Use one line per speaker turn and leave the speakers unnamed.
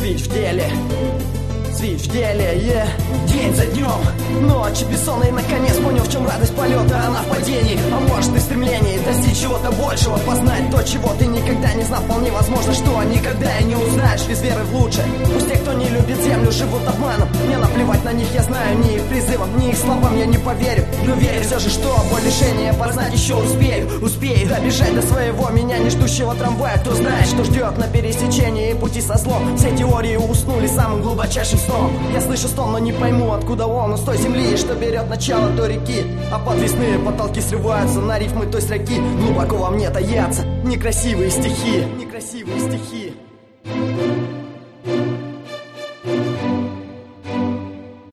Свич в деле, свич в деле, день за днем, ночь бессонной, наконец понял, в чем радость полета. Она в падении, а может и стремлении достичь чего-то большего, познать то, чего ты никогда не знал. Вполне возможно, что никогда и не узнаешь без веры в лучшее. Пусть те, кто не любит землю, живут обманом. Мне наплевать на них, я знаю, ни их призывам, ни их словам я не поверю. Но верю все же, что боль лишения познать еще успею добежать до своего меня не ждущего трамвая. Кто знает, что ждет на пересечении пути со злом. Все теории уснули самым глубочайшим сном. Я слышу стон, но не пойму, откуда он. С той земли, что берет начало до реки. А подвесные потолки срываются на рифмы той строки. Глубоко во мне таятся некрасивые стихи. Некрасивые стихи.